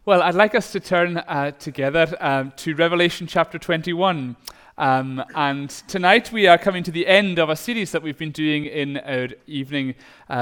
Well, I'd like us to turn together to Revelation chapter 21. And tonight we are coming to the end of a series that we've been doing in our evening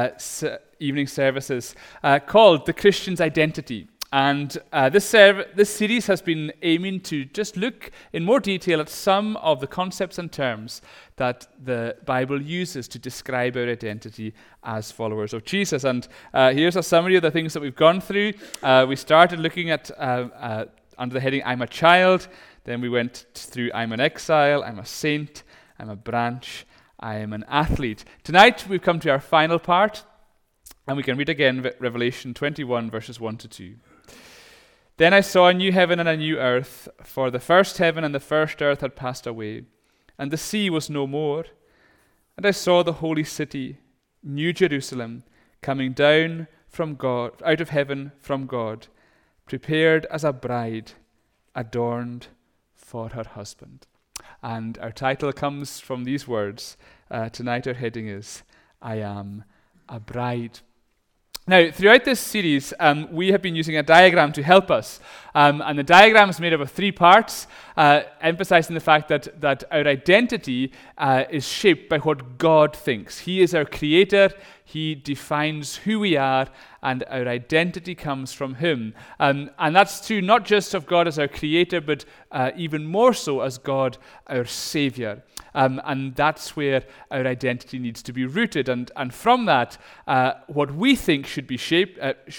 services called The Christian's Identity. And this series has been aiming to just look in more detail at some of the concepts and terms that the Bible uses to describe our identity as followers of Jesus. And here's a summary of the things that we've gone through. We started looking at, under the heading, I'm a child. Then we went through I'm an exile, I'm a saint, I'm a branch, I am an athlete. Tonight we've come to our final part, and we can read again Revelation 21, verses 1 to 2. Then I saw a new heaven and a new earth, for the first heaven and the first earth had passed away, and the sea was no more. And I saw the holy city, New Jerusalem, coming down from God, out of heaven from God, prepared as a bride, adorned for her husband. And our title comes from these words. Tonight our heading is, I am a bride. Now, throughout this series, we have been using a diagram to help us. And the diagram is made up of 3 parts, emphasizing the fact that our identity is shaped by what God thinks. He is our creator. He defines who we are, and our identity comes from Him. And that's true not just of God as our creator, but even more so as God, our Savior. And that's where our identity needs to be rooted. And from that, what we think should be shaped.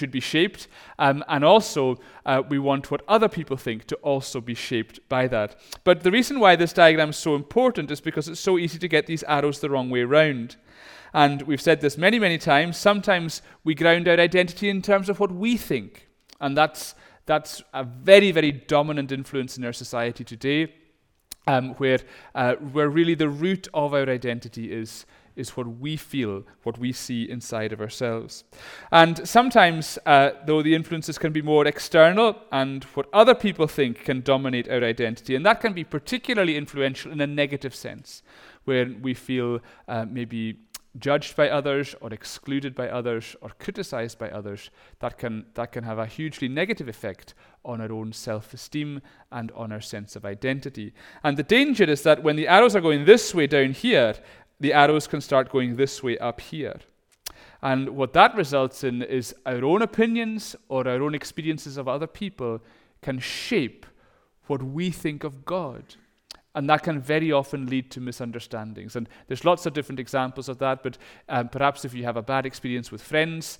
And also, we want what other people think to also be shaped by that. But the reason why this diagram is so important is because it's so easy to get these arrows the wrong way around. And we've said this many, many times. Sometimes we ground our identity in terms of what we think. And that's a very, very dominant influence in our society today, where really the root of our identity is what we feel, what we see inside of ourselves. And sometimes, though, the influences can be more external, and what other people think can dominate our identity. And that can be particularly influential in a negative sense, where we feel maybe judged by others, or excluded by others, or criticized by others. That can have a hugely negative effect on our own self-esteem and on our sense of identity. And the danger is that when the arrows are going this way down here, the arrows can start going this way up here. And what that results in is our own opinions or our own experiences of other people can shape what we think of God. And that can very often lead to misunderstandings. And there's lots of different examples of that, but perhaps if you have a bad experience with friends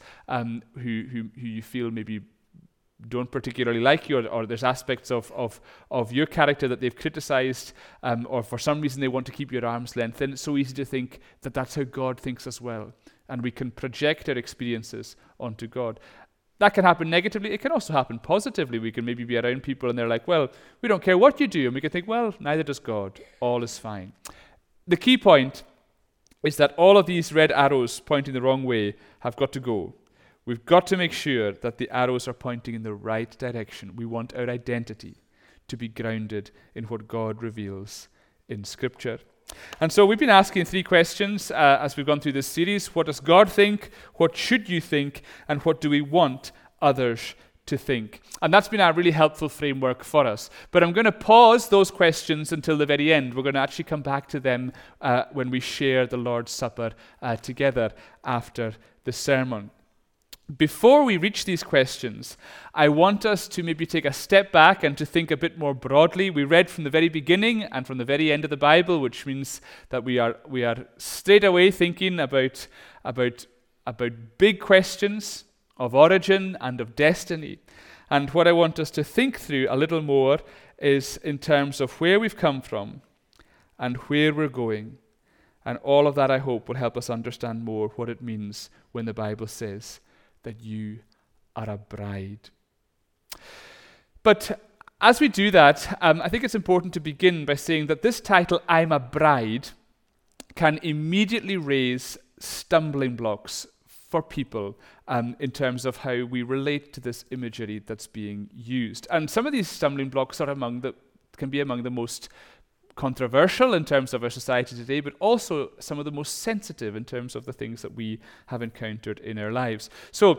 who you feel maybe don't particularly like you, or there's aspects of your character that they've criticized, or for some reason they want to keep you at arm's length, then it's so easy to think that that's how God thinks as well. And we can project our experiences onto God. That can happen negatively. It can also happen positively. We can maybe be around people and they're like, well, we don't care what you do. And we can think, well, neither does God. All is fine. The key point is that all of these red arrows pointing the wrong way have got to go. We've got to make sure that the arrows are pointing in the right direction. We want our identity to be grounded in what God reveals in Scripture. And so we've been asking 3 questions as we've gone through this series. What does God think? What should you think? And what do we want others to think? And that's been a really helpful framework for us. But I'm going to pause those questions until the very end. We're going to actually come back to them when we share the Lord's Supper together after the sermon. Before we reach these questions, I want us to maybe take a step back and to think a bit more broadly. We read from the very beginning and from the very end of the Bible, which means that we are straight away thinking about big questions of origin and of destiny. And what I want us to think through a little more is in terms of where we've come from and where we're going. And all of that, I hope, will help us understand more what it means when the Bible says that you are a bride. But as we do that, I think it's important to begin by saying that this title, I'm a bride, can immediately raise stumbling blocks for people in terms of how we relate to this imagery that's being used. And some of these stumbling blocks are can be among the most controversial in terms of our society today, but also some of the most sensitive in terms of the things that we have encountered in our lives. So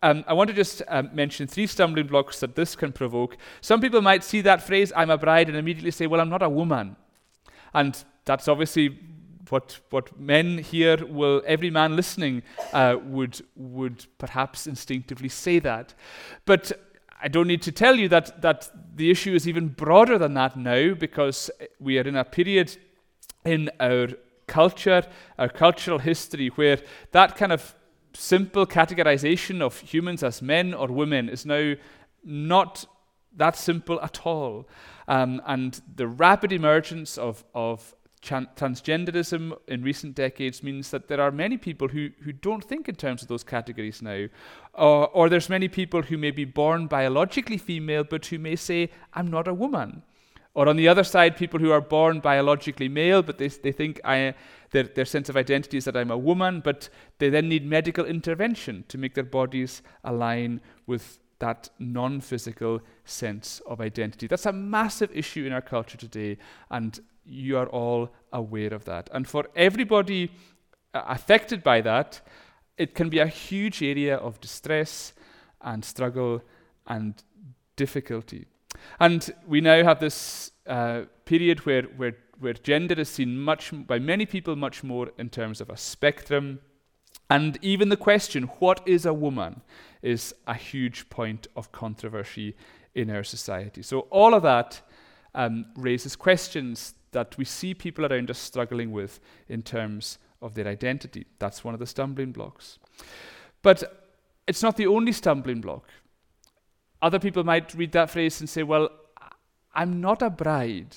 I want to just mention 3 stumbling blocks that this can provoke. Some people might see that phrase, I'm a bride, and immediately say, well, I'm not a woman. And that's obviously what men here will, every man listening would perhaps instinctively say that. But I don't need to tell you that the issue is even broader than that now, because we are in a period in our culture, our cultural history, where that kind of simple categorization of humans as men or women is now not that simple at all. And the rapid emergence of transgenderism in recent decades means that there are many people who don't think in terms of those categories now. Or there's many people who may be born biologically female, but who may say, I'm not a woman. Or on the other side, people who are born biologically male, but they think their sense of identity is that I'm a woman, but they then need medical intervention to make their bodies align with that non-physical sense of identity. That's a massive issue in our culture today, and you are all aware of that. And for everybody affected by that, it can be a huge area of distress and struggle and difficulty. And we now have this period where gender is seen by many people much more in terms of a spectrum. And even the question, what is a woman, is a huge point of controversy in our society. So all of that raises questions that we see people around us struggling with in terms of their identity. That's one of the stumbling blocks. But it's not the only stumbling block. Other people might read that phrase and say, well, I'm not a bride.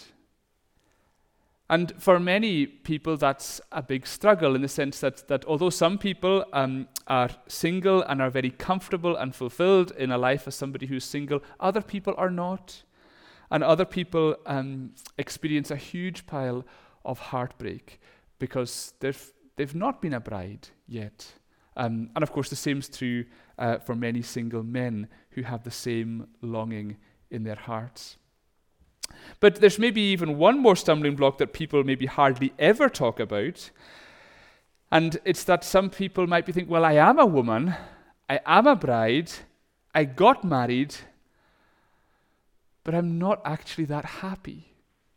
And for many people, that's a big struggle in the sense that although some people are single and are very comfortable and fulfilled in a life as somebody who's single, other people are not. And other people experience a huge pile of heartbreak because they've not been a bride yet. And of course, the same is true for many single men who have the same longing in their hearts. But there's maybe even one more stumbling block that people maybe hardly ever talk about. And it's that some people might be thinking, well, I am a woman, I am a bride, I got married, but I'm not actually that happy.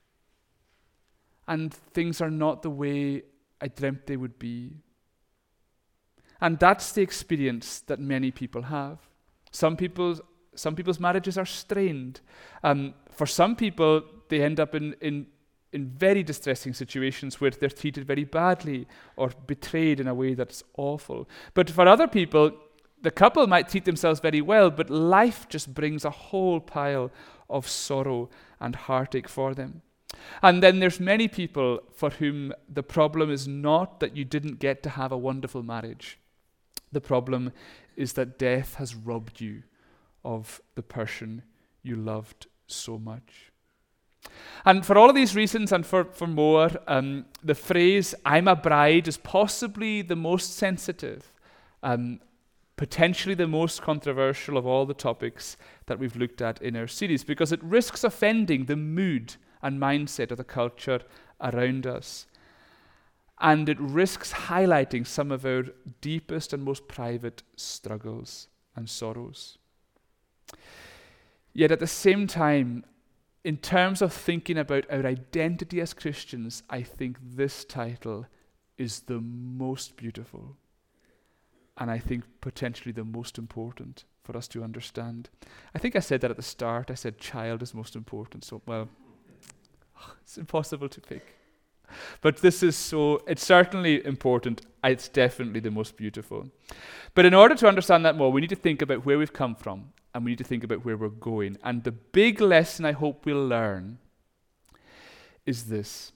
And things are not the way I dreamt they would be. And that's the experience that many people have. Some people's marriages are strained. For some people, they end up in very distressing situations where they're treated very badly or betrayed in a way that's awful. But for other people, the couple might treat themselves very well, but life just brings a whole pile of sorrow and heartache for them. And then there's many people for whom the problem is not that you didn't get to have a wonderful marriage. The problem is that death has robbed you of the person you loved so much. And for all of these reasons and for more, the phrase, I'm a bride, is possibly the most sensitive, potentially the most controversial of all the topics that we've looked at in our series, because it risks offending the mood and mindset of the culture around us. And it risks highlighting some of our deepest and most private struggles and sorrows. Yet at the same time, in terms of thinking about our identity as Christians, I think this title is the most beautiful, and I think potentially the most important for us to understand. I think I said that at the start. I said child is most important, so, well, it's impossible to pick. But it's certainly important. It's definitely the most beautiful. But in order to understand that more, we need to think about where we've come from, and we need to think about where we're going. And the big lesson I hope we'll learn is this.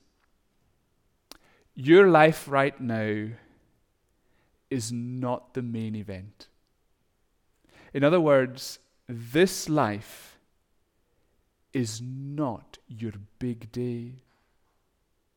Your life right now is not the main event. In other words, this life is not your big day.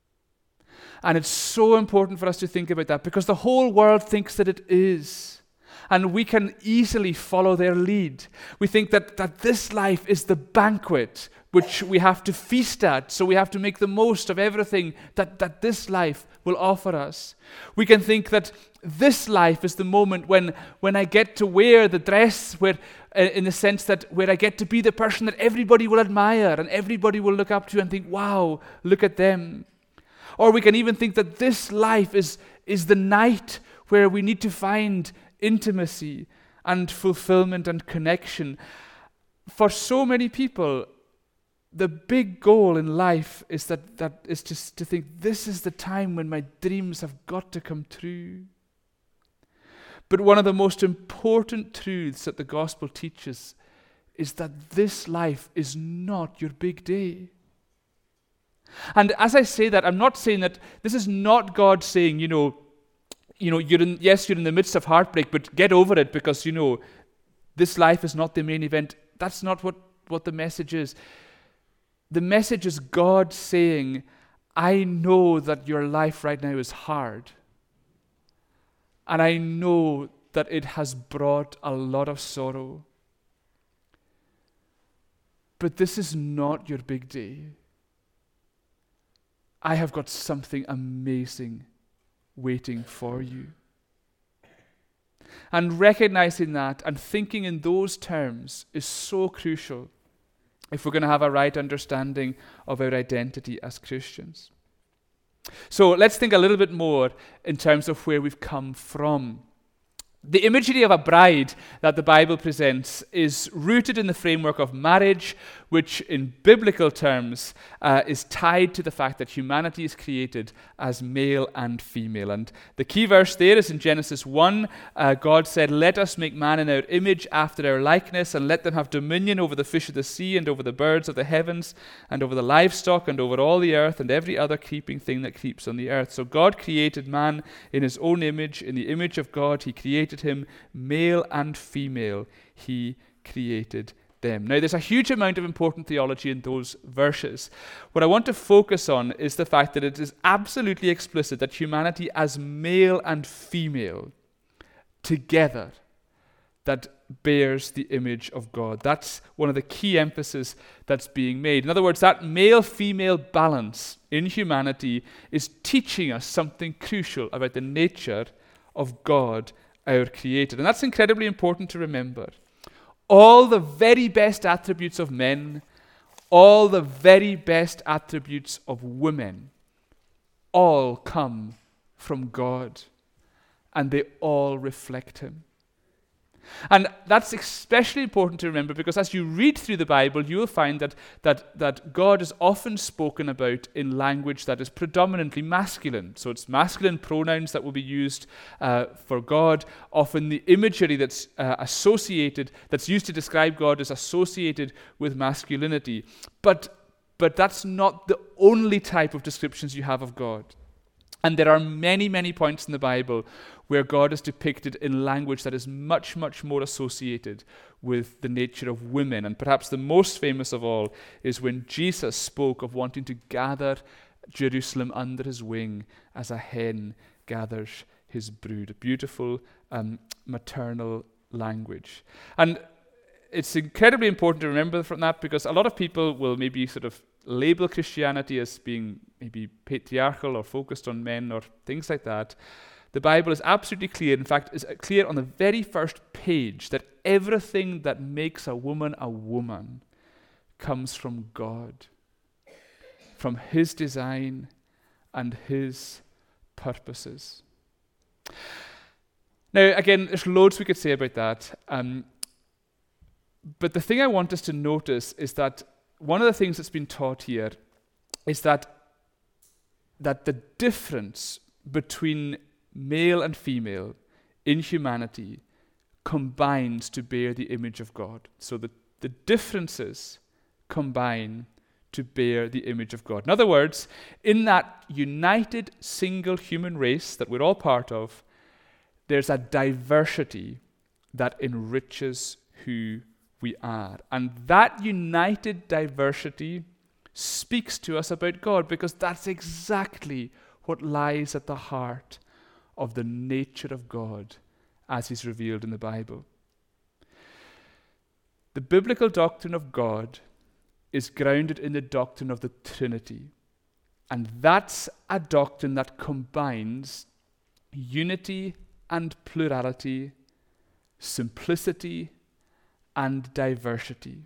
And it's so important for us to think about that because the whole world thinks that it is. And we can easily follow their lead. We think that this life is the banquet which we have to feast at, so we have to make the most of everything that this life will offer us. We can think that this life is the moment when I get to wear the dress, where, in the sense that where I get to be the person that everybody will admire and everybody will look up to and think, wow, look at them. Or we can even think that this life is the night where we need to find intimacy and fulfillment and connection. For so many people, the big goal in life is that is just to think, this is the time when my dreams have got to come true. But one of the most important truths that the gospel teaches is that this life is not your big day. And as I say that, I'm not saying that this is not God saying, you're in the midst of heartbreak, but get over it because, this life is not the main event. That's not what the message is. The message is God saying, I know that your life right now is hard. And I know that it has brought a lot of sorrow. But this is not your big day. I have got something amazing waiting for you. And recognizing that and thinking in those terms is so crucial if we're going to have a right understanding of our identity as Christians. So let's think a little bit more in terms of where we've come from. The imagery of a bride that the Bible presents is rooted in the framework of marriage, which in biblical terms is tied to the fact that humanity is created as male and female. And the key verse there is in Genesis 1. God said, "Let us make man in our image after our likeness, and let them have dominion over the fish of the sea and over the birds of the heavens and over the livestock and over all the earth and every other creeping thing that creeps on the earth." So God created man in his own image. In the image of God, he created him, male and female, he created them. Now, there's a huge amount of important theology in those verses. What I want to focus on is the fact that it is absolutely explicit that humanity as male and female together, that bears the image of God. That's one of the key emphasis that's being made. In other words, that male-female balance in humanity is teaching us something crucial about the nature of God, our Creator. And that's incredibly important to remember. All the very best attributes of men, all the very best attributes of women, all come from God, and they all reflect Him. And that's especially important to remember because as you read through the Bible, you will find that God is often spoken about in language that is predominantly masculine. So it's masculine pronouns that will be used for God. Often the imagery that's that's used to describe God is associated with masculinity. But that's not the only type of descriptions you have of God. And there are many, many points in the Bible where God is depicted in language that is much, much more associated with the nature of women. And perhaps the most famous of all is when Jesus spoke of wanting to gather Jerusalem under his wing as a hen gathers his brood. A beautiful maternal language. And it's incredibly important to remember from that because a lot of people will maybe sort of label Christianity as being maybe patriarchal or focused on men or things like that. The Bible is absolutely clear, in fact, is clear on the very first page that everything that makes a woman comes from God, from His design and His purposes. Now, again, there's loads we could say about that, but the thing I want us to notice is that one of the things that's been taught here is that the difference between male and female in humanity combines to bear the image of God. So the differences combine to bear the image of God. In other words, in that united single human race that we're all part of, there's a diversity that enriches who we are. And that united diversity speaks to us about God because that's exactly what lies at the heart of the nature of God as he's revealed in the Bible. The biblical doctrine of God is grounded in the doctrine of the Trinity. And that's a doctrine that combines unity and plurality, simplicity and diversity.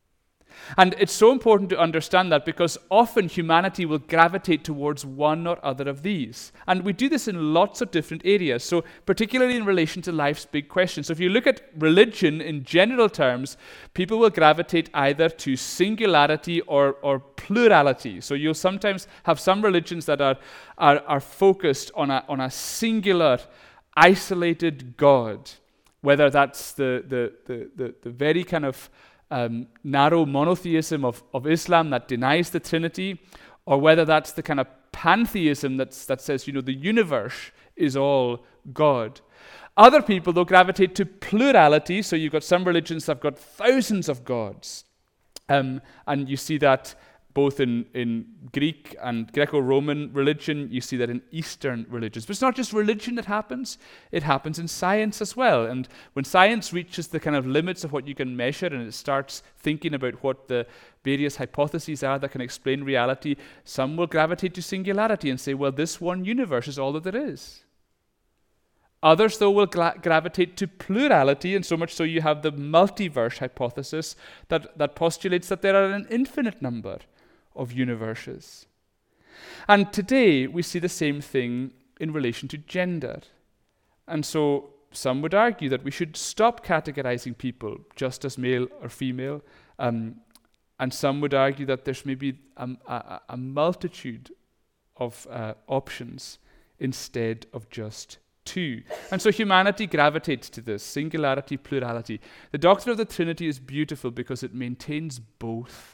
And it's so important to understand that because often humanity will gravitate towards one or other of these. And we do this in lots of different areas, so particularly in relation to life's big questions. So if you look at religion in general terms, people will gravitate either to singularity or plurality. So you'll sometimes have some religions that are focused on a singular, isolated God, whether that's the very kind of narrow monotheism of Islam that denies the Trinity, or whether that's the kind of pantheism that says, the universe is all God. Other people, though, gravitate to plurality, so you've got some religions that have got thousands of gods. And you see that both in Greek and Greco-Roman religion, you see that in Eastern religions. But it's not just religion that happens, it happens in science as well. And when science reaches the kind of limits of what you can measure and it starts thinking about what the various hypotheses are that can explain reality, some will gravitate to singularity and say, well, this one universe is all that there is. Others, though, will gravitate to plurality, and so much so you have the multiverse hypothesis that postulates that there are an infinite number of universes. And today we see the same thing in relation to gender. And so some would argue that we should stop categorizing people just as male or female, and some would argue that there's maybe a multitude of options instead of just two. And so humanity gravitates to this, singularity, plurality. The doctrine of the Trinity is beautiful because it maintains both.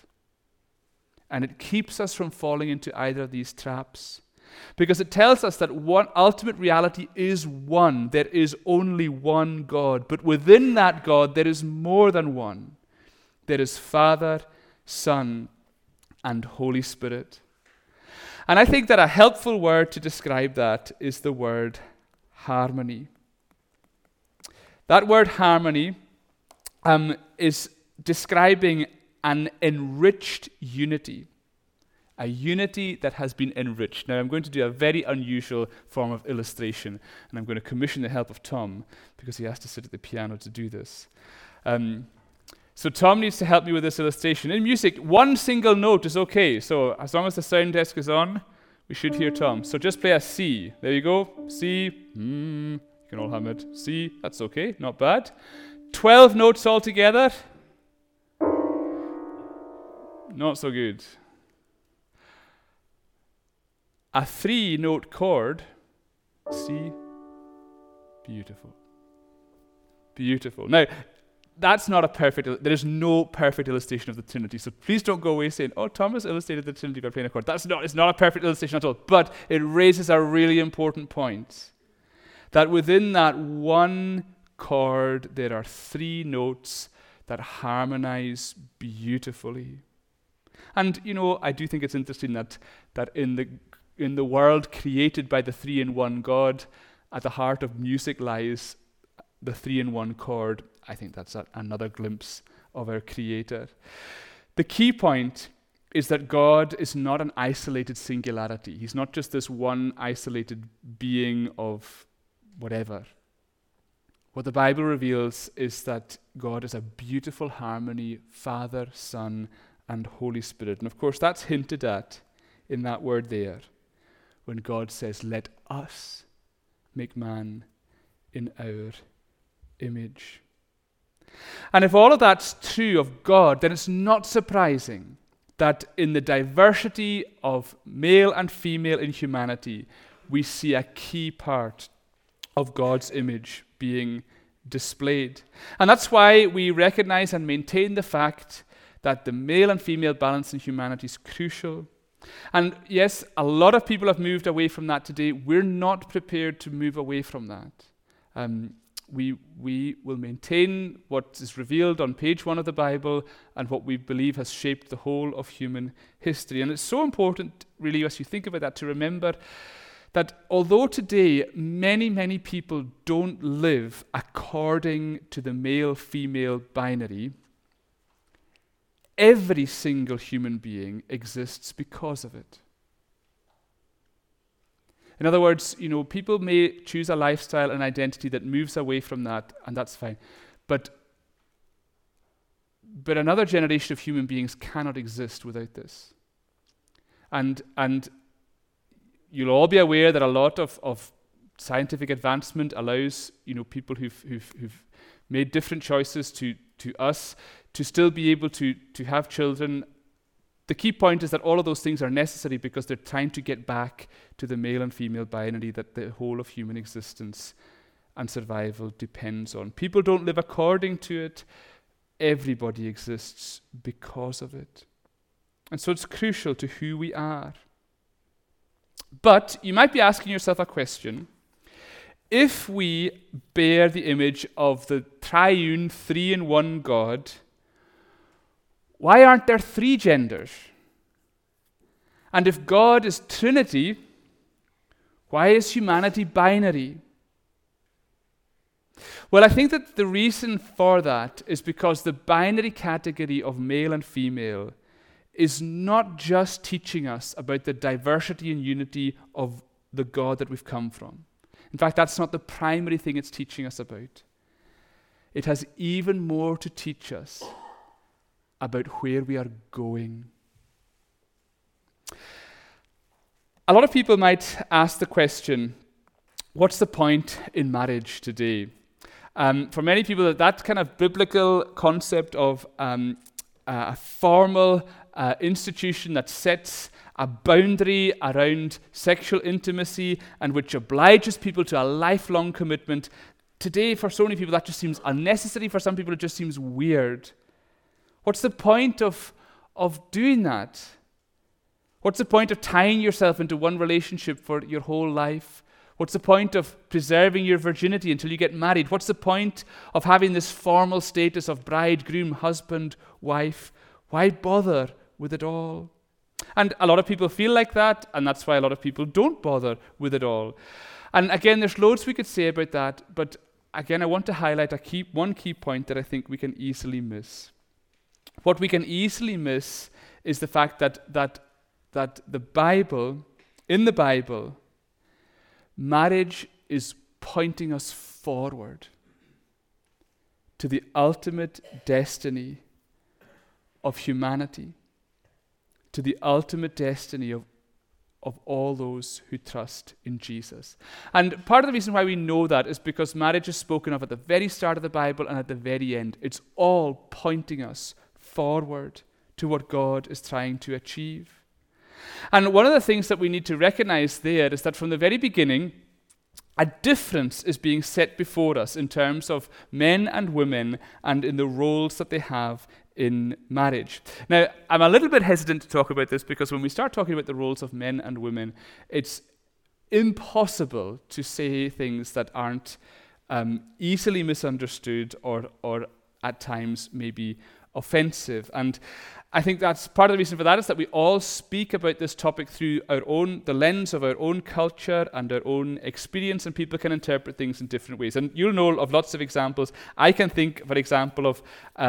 And it keeps us from falling into either of these traps. Because it tells us that one ultimate reality is one. There is only one God. But within that God, there is more than one. There is Father, Son, and Holy Spirit. And I think that a helpful word to describe that is the word harmony. That word harmony is describing an enriched unity, a unity that has been enriched. Now, I'm going to do a very unusual form of illustration, and I'm going to commission the help of Tom, because he has to sit at the piano to do this. So Tom needs to help me with this illustration. In music, one single note is okay, so as long as the sound desk is on, we should hear Tom. So just play a C. There you go. C. You can all hum it. C. That's okay. Not bad. 12 notes altogether. Not so good. A 3-note chord, C, beautiful. Beautiful. Now, that's not a perfect, there is no perfect illustration of the Trinity, so please don't go away saying, oh, Thomas illustrated the Trinity by playing a chord. It's not a perfect illustration at all, but it raises a really important point, that within that one chord, there are 3 notes that harmonize beautifully. And, I do think it's interesting that in the world created by the 3-in-1 God, at the heart of music lies the 3-in-1 chord. I think that's another glimpse of our Creator. The key point is that God is not an isolated singularity. He's not just this one isolated being of whatever. What the Bible reveals is that God is a beautiful harmony, Father, Son, and Holy Spirit. And of course, that's hinted at in that word there, when God says, let us make man in our image. And if all of that's true of God, then it's not surprising that in the diversity of male and female in humanity, we see a key part of God's image being displayed. And that's why we recognize and maintain the fact that the male and female balance in humanity is crucial. And yes, a lot of people have moved away from that today. We're not prepared to move away from that. We will maintain what is revealed on page 1 of the Bible and what we believe has shaped the whole of human history. And it's so important, really, as you think about that, to remember that although today many, many people don't live according to the male-female binary, every single human being exists because of it. In other words, people may choose a lifestyle and identity that moves away from that, and that's fine. But another generation of human beings cannot exist without this. And you'll all be aware that a lot of scientific advancement allows people who've made different choices to us to still be able to have children. The key point is that all of those things are necessary because they're trying to get back to the male and female binary that the whole of human existence and survival depends on. People don't live according to it. Everybody exists because of it. And so it's crucial to who we are. But you might be asking yourself a question. If we bear the image of the triune, three-in-one God, why aren't there three genders? And if God is Trinity, why is humanity binary? Well, I think that the reason for that is because the binary category of male and female is not just teaching us about the diversity and unity of the God that we've come from. In fact, that's not the primary thing it's teaching us about. It has even more to teach us about where we are going. A lot of people might ask the question, what's the point in marriage today? For many people, that kind of biblical concept of a formal institution that sets a boundary around sexual intimacy and which obliges people to a lifelong commitment, today for so many people that just seems unnecessary. For some people it just seems weird. What's the point of doing that? What's the point of tying yourself into one relationship for your whole life? What's the point of preserving your virginity until you get married? What's the point of having this formal status of bride, groom, husband, wife? Why bother with it all? And a lot of people feel like that, and that's why a lot of people don't bother with it all. And again, there's loads we could say about that, but again, I want to highlight one key point that I think we can easily miss. What we can easily miss is the fact that the Bible, in the Bible, marriage is pointing us forward to the ultimate destiny of humanity, to the ultimate destiny of all those who trust in Jesus. And part of the reason why we know that is because marriage is spoken of at the very start of the Bible and at the very end. It's all pointing us forward to what God is trying to achieve. And one of the things that we need to recognize there is that from the very beginning, a difference is being set before us in terms of men and women and in the roles that they have in marriage. Now, I'm a little bit hesitant to talk about this because when we start talking about the roles of men and women, it's impossible to say things that aren't easily misunderstood or at times maybe offensive. And I think that's part of the reason for that is that we all speak about this topic through the lens of our own culture and our own experience, and people can interpret things in different ways. And you'll know of lots of examples. I can think, for example, of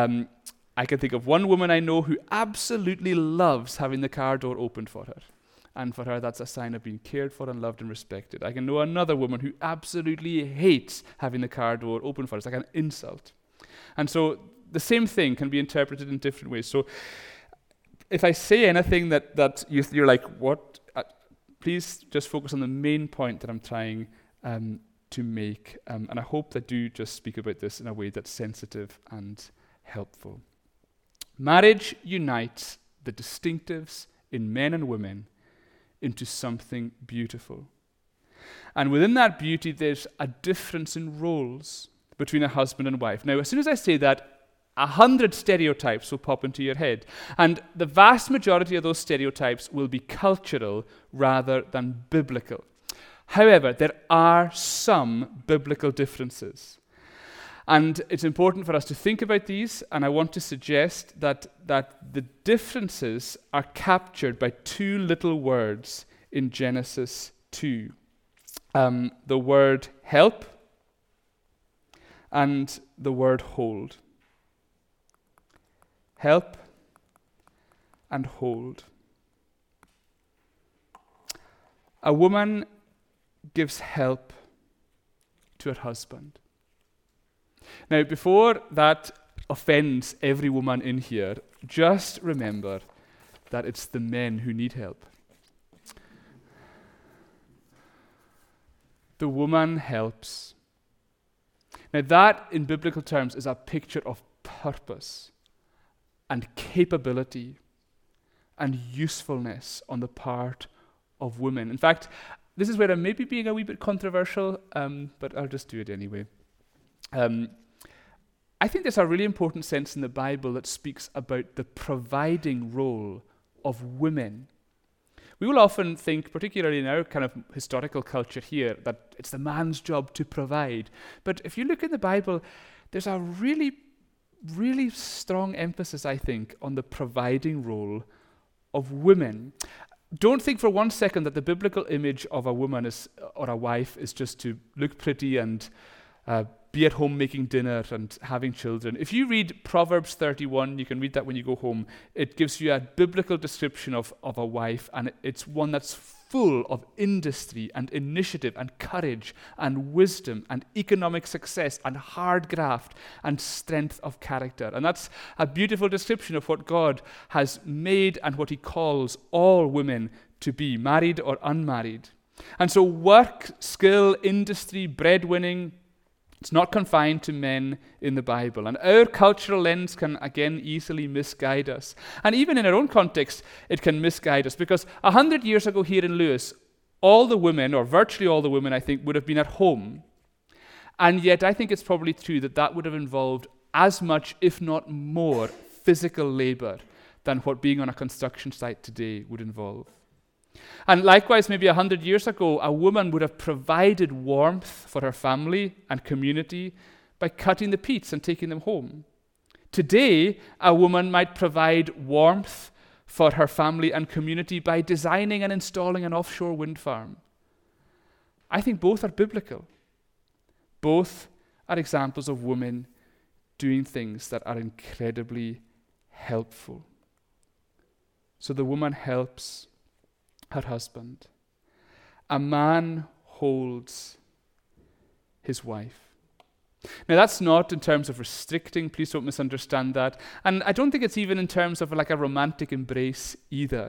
one woman I know who absolutely loves having the car door opened for her. And for her, that's a sign of being cared for and loved and respected. I can know another woman who absolutely hates having the car door open for her. It's like an insult. And so the same thing can be interpreted in different ways. So if I say anything that you're like, what? Please just focus on the main point that I'm trying to make. And I hope that you just speak about this in a way that's sensitive and helpful. Marriage unites the distinctives in men and women into something beautiful. And within that beauty, there's a difference in roles between a husband and wife. Now, as soon as I say that, 100 stereotypes will pop into your head. And the vast majority of those stereotypes will be cultural rather than biblical. However, there are some biblical differences. And it's important for us to think about these, and I want to suggest that the differences are captured by two little words in Genesis 2. the word help and the word hold. Help and hold. A woman gives help to her husband. Now, before that offends every woman in here, just remember that it's the men who need help. The woman helps. Now, that in biblical terms is a picture of purpose and capability and usefulness on the part of women. In fact, this is where I may be being a wee bit controversial, but I'll just do it anyway. I think there's a really important sense in the Bible that speaks about the providing role of women. We will often think, particularly in our kind of historical culture here, that it's the man's job to provide. But if you look in the Bible, there's a really, really strong emphasis, I think, on the providing role of women. Don't think for 1 second that the biblical image of a woman or a wife is just to look pretty and be at home making dinner and having children. If you read Proverbs 31, you can read that when you go home, it gives you a biblical description of a wife, and it's one that's full of industry and initiative and courage and wisdom and economic success and hard graft and strength of character. And that's a beautiful description of what God has made and what he calls all women to be, married or unmarried. And so work, skill, industry, breadwinning, it's not confined to men in the Bible. And our cultural lens can, again, easily misguide us. And even in our own context, it can misguide us. Because 100 years ago here in Lewis, all the women, or virtually all the women, I think, would have been at home. And yet I think it's probably true that would have involved as much, if not more, physical labor than what being on a construction site today would involve. And likewise, maybe 100 years ago, a woman would have provided warmth for her family and community by cutting the peats and taking them home. Today, a woman might provide warmth for her family and community by designing and installing an offshore wind farm. I think both are biblical. Both are examples of women doing things that are incredibly helpful. So the woman helps her husband. A man holds his wife. Now, that's not in terms of restricting, please don't misunderstand that. And I don't think it's even in terms of like a romantic embrace either.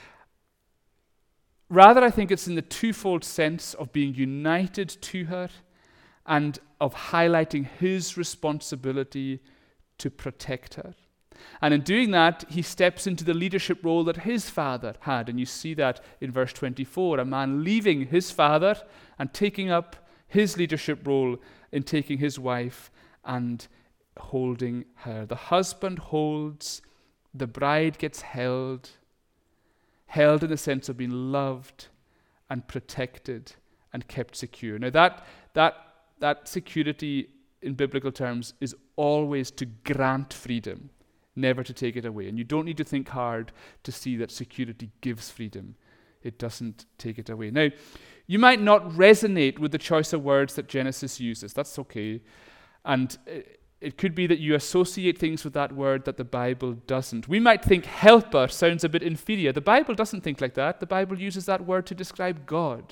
Rather, I think it's in the twofold sense of being united to her and of highlighting his responsibility to protect her. And in doing that, he steps into the leadership role that his father had. And you see that in verse 24, a man leaving his father and taking up his leadership role in taking his wife and holding her. The husband holds, the bride gets held in the sense of being loved and protected and kept secure. Now that security in biblical terms is always to grant freedom, never to take it away. And you don't need to think hard to see that security gives freedom. It doesn't take it away. Now, you might not resonate with the choice of words that Genesis uses. That's okay. And it could be that you associate things with that word that the Bible doesn't. We might think helper sounds a bit inferior. The Bible doesn't think like that. The Bible uses that word to describe God.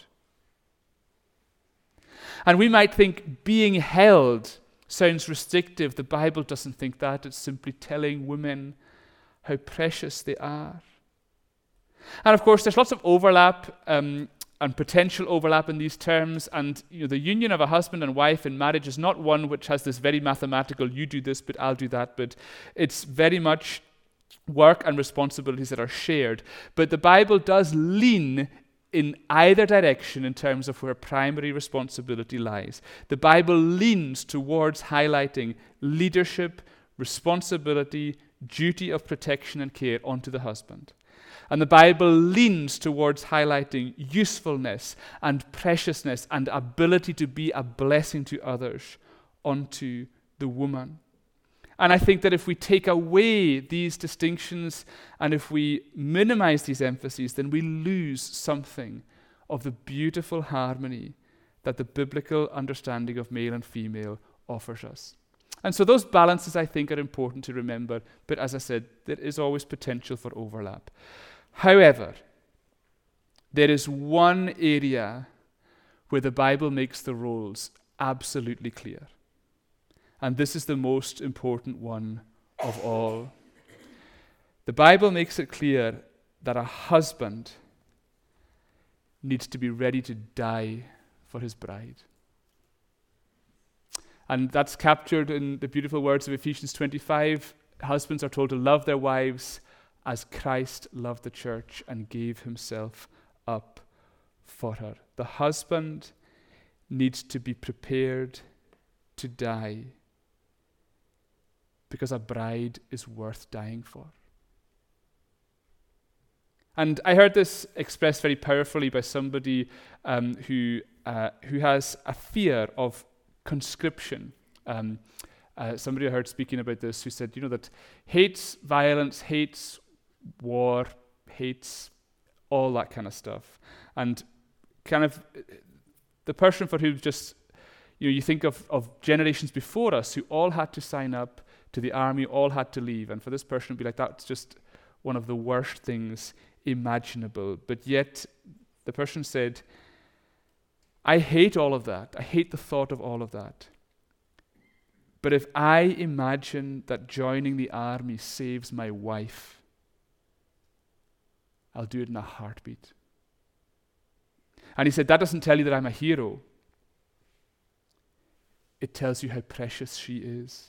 And we might think being held sounds restrictive. The Bible doesn't think that. It's simply telling women how precious they are. And of course, there's lots of overlap and potential overlap in these terms. And the union of a husband and wife in marriage is not one which has this very mathematical, you do this, but I'll do that. But it's very much work and responsibilities that are shared. But the Bible does lean in either direction in terms of where primary responsibility lies. The Bible leans towards highlighting leadership, responsibility, duty of protection and care onto the husband. And the Bible leans towards highlighting usefulness and preciousness and ability to be a blessing to others onto the woman. And I think that if we take away these distinctions and if we minimize these emphases, then we lose something of the beautiful harmony that the biblical understanding of male and female offers us. And so those balances, I think, are important to remember. But as I said, there is always potential for overlap. However, there is one area where the Bible makes the roles absolutely clear. And this is the most important one of all. The Bible makes it clear that a husband needs to be ready to die for his bride. And that's captured in the beautiful words of Ephesians 25. Husbands are told to love their wives as Christ loved the church and gave himself up for her. The husband needs to be prepared to die because a bride is worth dying for. And I heard this expressed very powerfully by somebody who has a fear of conscription. Somebody I heard speaking about this who said, that hates violence, hates war, hates all that kind of stuff. And kind of the person for whom just, you think of generations before us who all had to sign up to the army, all had to leave. And for this person to be like, that's just one of the worst things imaginable. But yet the person said, I hate all of that. I hate the thought of all of that. But if I imagine that joining the army saves my wife, I'll do it in a heartbeat. And he said, that doesn't tell you that I'm a hero. It tells you how precious she is.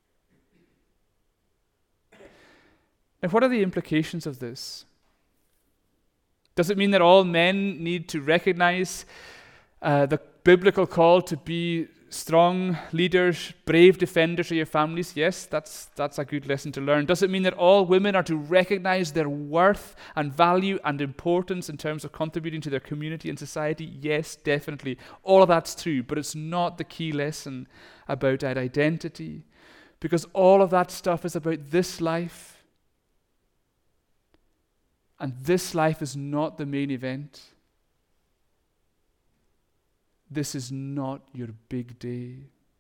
Now, what are the implications of this? Does it mean that all men need to recognize the biblical call to be strong leaders, brave defenders of your families? Yes, that's a good lesson to learn. Does it mean that all women are to recognize their worth and value and importance in terms of contributing to their community and society? Yes, definitely. All of that's true, but it's not the key lesson about that identity, because all of that stuff is about this life. And this life is not the main event. This is not your big day.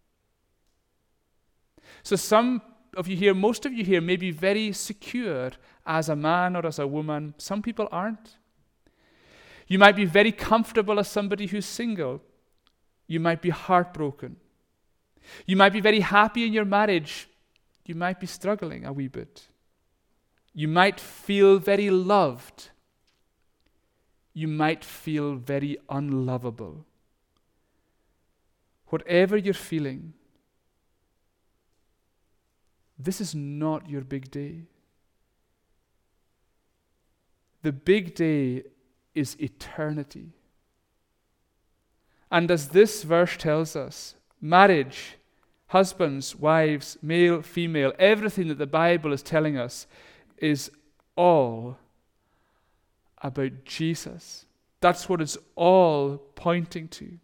So some of you here, most of you here, may be very secure as a man or as a woman. Some people aren't. You might be very comfortable as somebody who's single. You might be heartbroken. You might be very happy in your marriage. You might be struggling a wee bit. You might feel very loved. You might feel very unlovable. Whatever you're feeling, this is not your big day. The big day is eternity. And as this verse tells us, marriage, husbands, wives, male, female, everything that the Bible is telling us is all about Jesus. That's what it's all pointing to.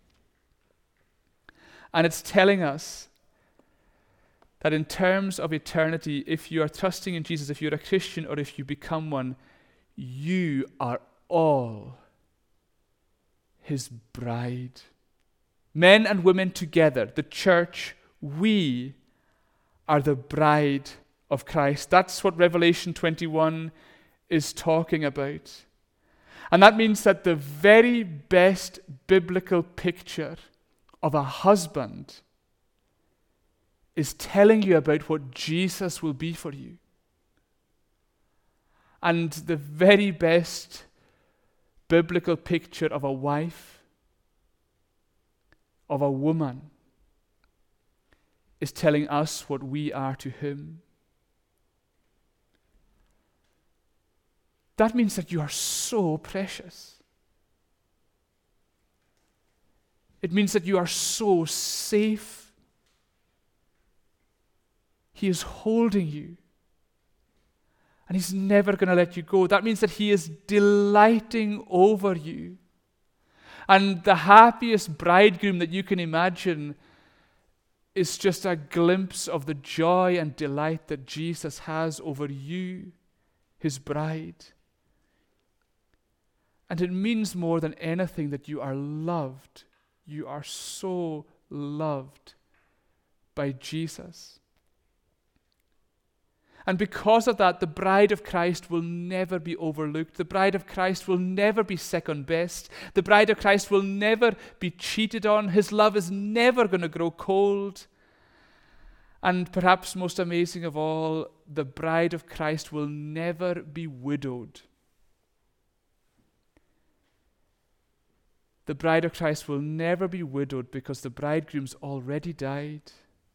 And it's telling us that in terms of eternity, if you are trusting in Jesus, if you're a Christian or if you become one, you are all his bride. Men and women together, the church, we are the bride of Christ. That's what Revelation 21 is talking about. And that means that the very best biblical picture of a husband is telling you about what Jesus will be for you. And the very best biblical picture of a wife, of a woman, is telling us what we are to him. That means that you are so precious. It means that you are so safe. He is holding you. And he's never going to let you go. That means that he is delighting over you. And the happiest bridegroom that you can imagine is just a glimpse of the joy and delight that Jesus has over you, his bride. And it means more than anything that you are loved You are so loved by Jesus. And because of that, the bride of Christ will never be overlooked. The bride of Christ will never be second best. The bride of Christ will never be cheated on. His love is never going to grow cold. And perhaps most amazing of all, the bride of Christ will never be widowed. The bride of Christ will never be widowed because the bridegroom's already died.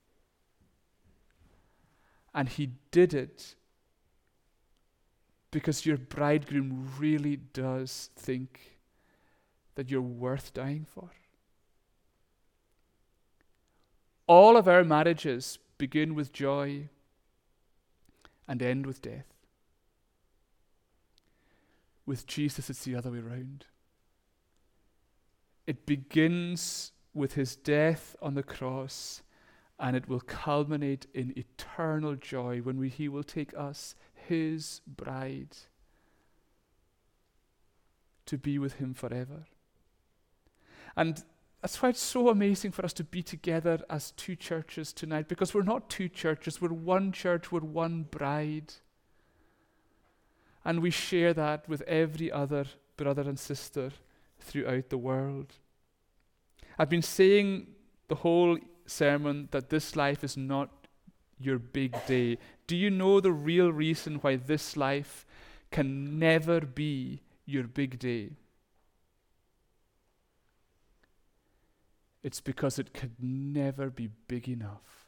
And he did it because your bridegroom really does think that you're worth dying for. All of our marriages begin with joy and end with death. With Jesus, it's the other way around. It begins with his death on the cross, and it will culminate in eternal joy when he will take us, his bride, to be with him forever. And that's why it's so amazing for us to be together as two churches tonight, because we're not two churches, we're one church, we're one bride. And we share that with every other brother and sister throughout the world. I've been saying the whole sermon that this life is not your big day. Do you know the real reason why this life can never be your big day? It's because it could never be big enough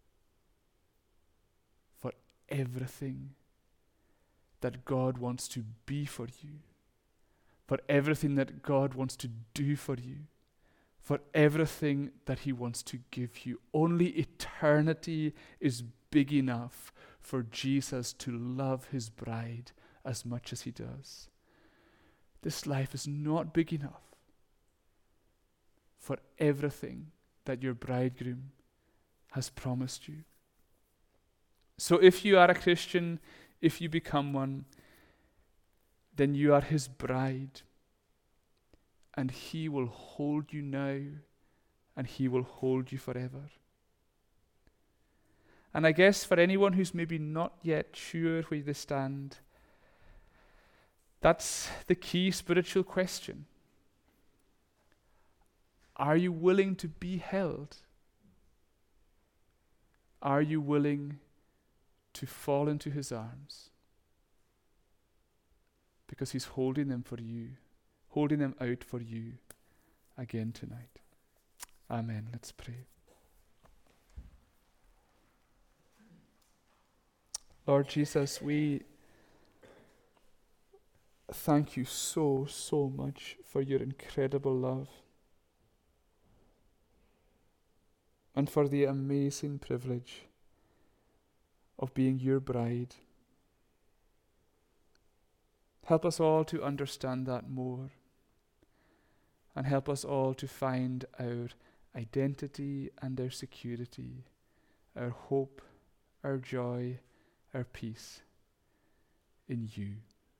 for everything that God wants to be for you, for everything that God wants to do for you, for everything that he wants to give you. Only eternity is big enough for Jesus to love his bride as much as he does. This life is not big enough for everything that your bridegroom has promised you. So if you are a Christian, if you become one, then you are his bride. And he will hold you now, and he will hold you forever. And I guess for anyone who's maybe not yet sure where they stand, that's the key spiritual question. Are you willing to be held? Are you willing to fall into his arms? Because he's holding them for you, holding them out for you again tonight. Amen. Let's pray. Lord Jesus, we thank you so much for your incredible love and for the amazing privilege of being your bride. Help us all to understand that more, and help us all to find our identity and our security, our hope, our joy, our peace in you.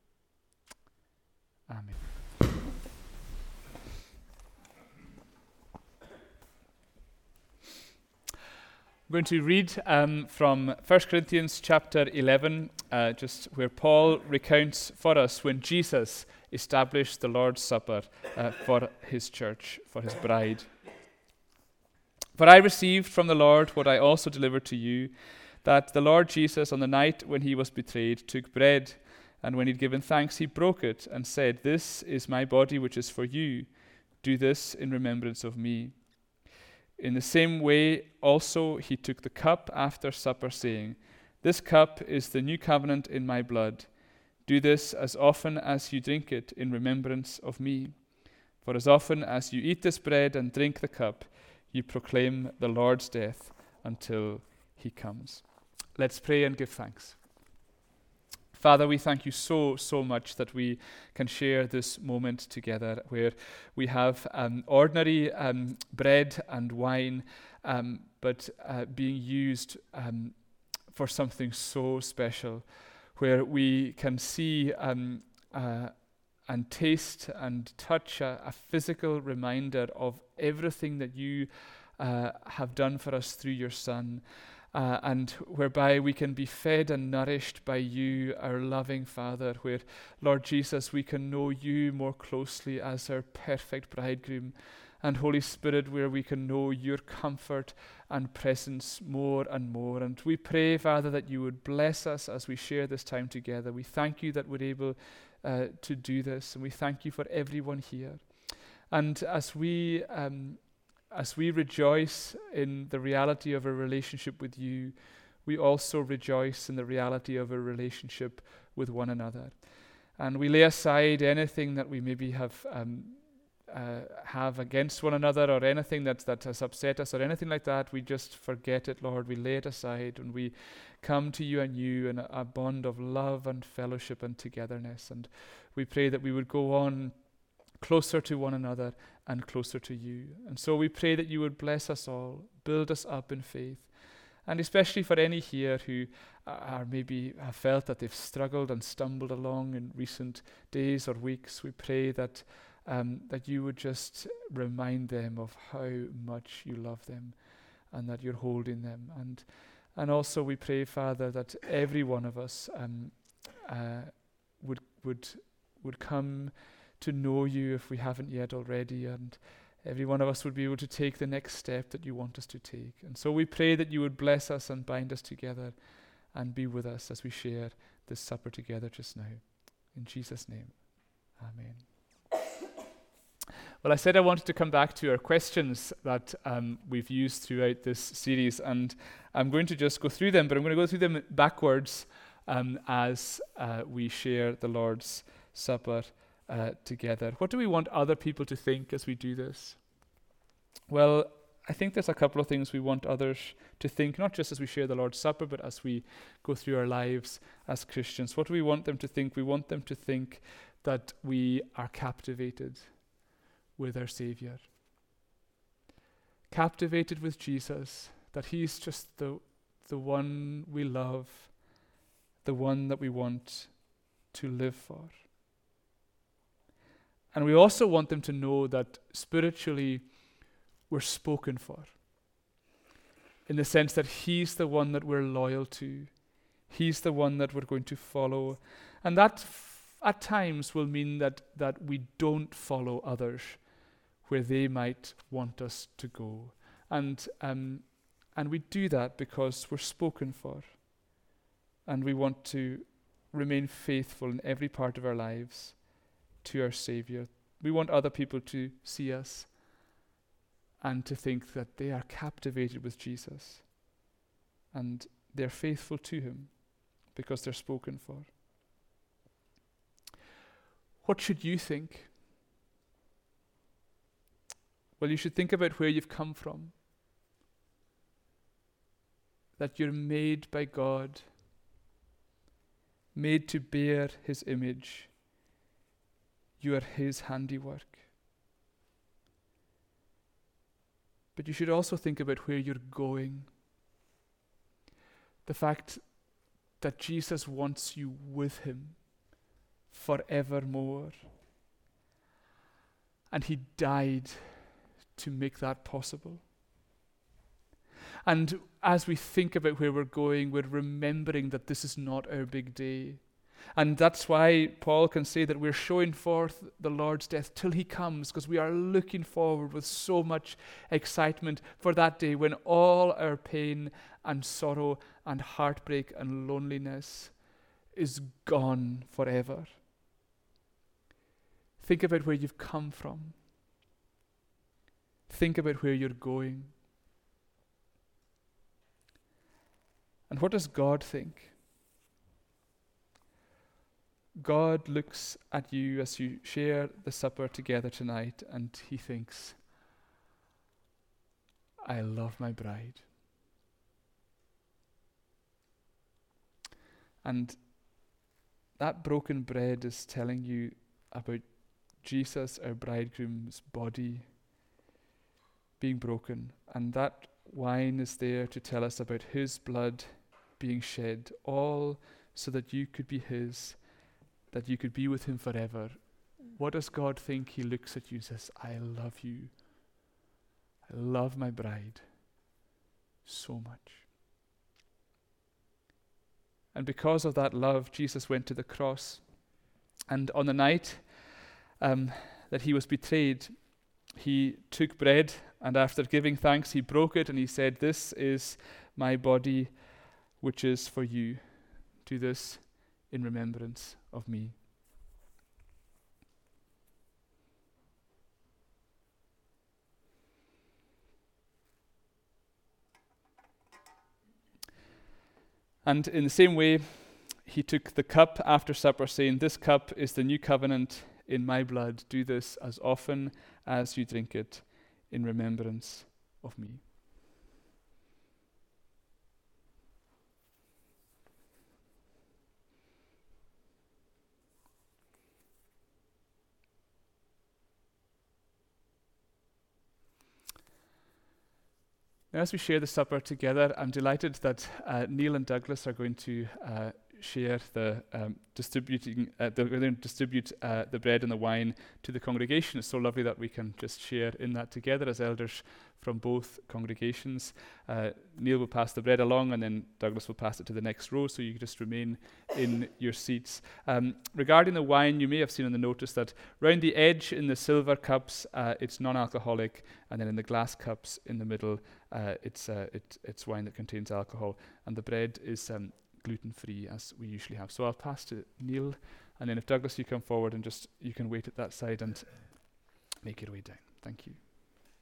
Amen. I'm going to read from 1 Corinthians chapter 11, just where Paul recounts for us when Jesus established the Lord's Supper for his church, for his bride. For I received from the Lord what I also delivered to you, that the Lord Jesus, on the night when he was betrayed, took bread, and when he'd given thanks, he broke it and said, "This is my body which is for you. Do this in remembrance of me." In the same way also he took the cup after supper, saying, "This cup is the new covenant in my blood. Do this as often as you drink it in remembrance of me. For as often as you eat this bread and drink the cup, you proclaim the Lord's death until he comes." Let's pray and give thanks. Father, we thank you so much that we can share this moment together where we have ordinary bread and wine, but being used for something so special, where we can see a and taste and touch a physical reminder of everything that you have done for us through your Son, and whereby we can be fed and nourished by you, our loving Father, where, Lord Jesus, we can know you more closely as our perfect bridegroom, and Holy Spirit, where we can know your comfort and presence more and more. And we pray, Father, that you would bless us as we share this time together. We thank you that we're able to do this, and we thank you for everyone here. And as we rejoice in the reality of a relationship with you, we also rejoice in the reality of a relationship with one another. And we lay aside anything that we maybe have against one another, or anything that has upset us, or anything like that. We just forget it, Lord. We lay it aside, and we come to you anew in a bond of love and fellowship and togetherness. And we pray that we would go on closer to one another and closer to you. And so we pray that you would bless us all, build us up in faith, and especially for any here who are maybe have felt that they've struggled and stumbled along in recent days or weeks. We pray that you would just remind them of how much you love them, and that you're holding them. And also we pray, Father, that every one of us would come to know you if we haven't yet already, and every one of us would be able to take the next step that you want us to take. And so we pray that you would bless us and bind us together and be with us as we share this supper together just now. In Jesus' name, amen. Well, I said I wanted to come back to our questions that we've used throughout this series, and I'm going to just go through them, but I'm going to go through them backwards as we share the Lord's Supper together. What do we want other people to think as we do this? Well, I think there's a couple of things we want others to think, not just as we share the Lord's Supper, but as we go through our lives as Christians. What do we want them to think? We want them to think that we are captivated with our Savior. Captivated with Jesus, that he's just the one we love, the one that we want to live for. And we also want them to know that spiritually we're spoken for, in the sense that he's the one that we're loyal to. He's the one that we're going to follow. And that at times will mean that we don't follow others where they might want us to go. And we do that because we're spoken for. And we want to remain faithful in every part of our lives to our Savior. We want other people to see us and to think that they are captivated with Jesus and they're faithful to him because they're spoken for. What should you think? Well, you should think about where you've come from. That you're made by God, made to bear his image. You are his handiwork. But you should also think about where you're going. The fact that Jesus wants you with him forevermore. And he died to make that possible. And as we think about where we're going, we're remembering that this is not our big day. And that's why Paul can say that we're showing forth the Lord's death till he comes, because we are looking forward with so much excitement for that day when all our pain and sorrow and heartbreak and loneliness is gone forever. Think about where you've come from. Think about where you're going. And what does God think? God looks at you as you share the supper together tonight, and he thinks, I love my bride. And that broken bread is telling you about Jesus, our bridegroom's body, being broken. And that wine is there to tell us about his blood being shed, all so that you could be his, that you could be with him forever, what does God think? He looks at you and says, I love you. I love my bride so much. And because of that love, Jesus went to the cross. And on the night that he was betrayed, he took bread, and after giving thanks, he broke it, and he said, this is my body, which is for you. Do this in remembrance of me. And in the same way, he took the cup after supper, saying, this cup is the new covenant in my blood. Do this as often as you drink it in remembrance of me. Now, as we share the supper together, I'm delighted that Neil and Douglas are going to share the they're going to distribute the bread and the wine to the congregation. It's so lovely that we can just share in that together as elders from both congregations. Neil will pass the bread along, and then Douglas will pass it to the next row, so you just remain in your seats. Regarding the wine, you may have seen on the notice that round the edge in the silver cups, it's non-alcoholic, and then in the glass cups in the middle, it's wine that contains alcohol, and the bread is gluten-free, as we usually have. So I'll pass to Neil, and then if Douglas, you come forward and just you can wait at that side and make your way down. Thank you.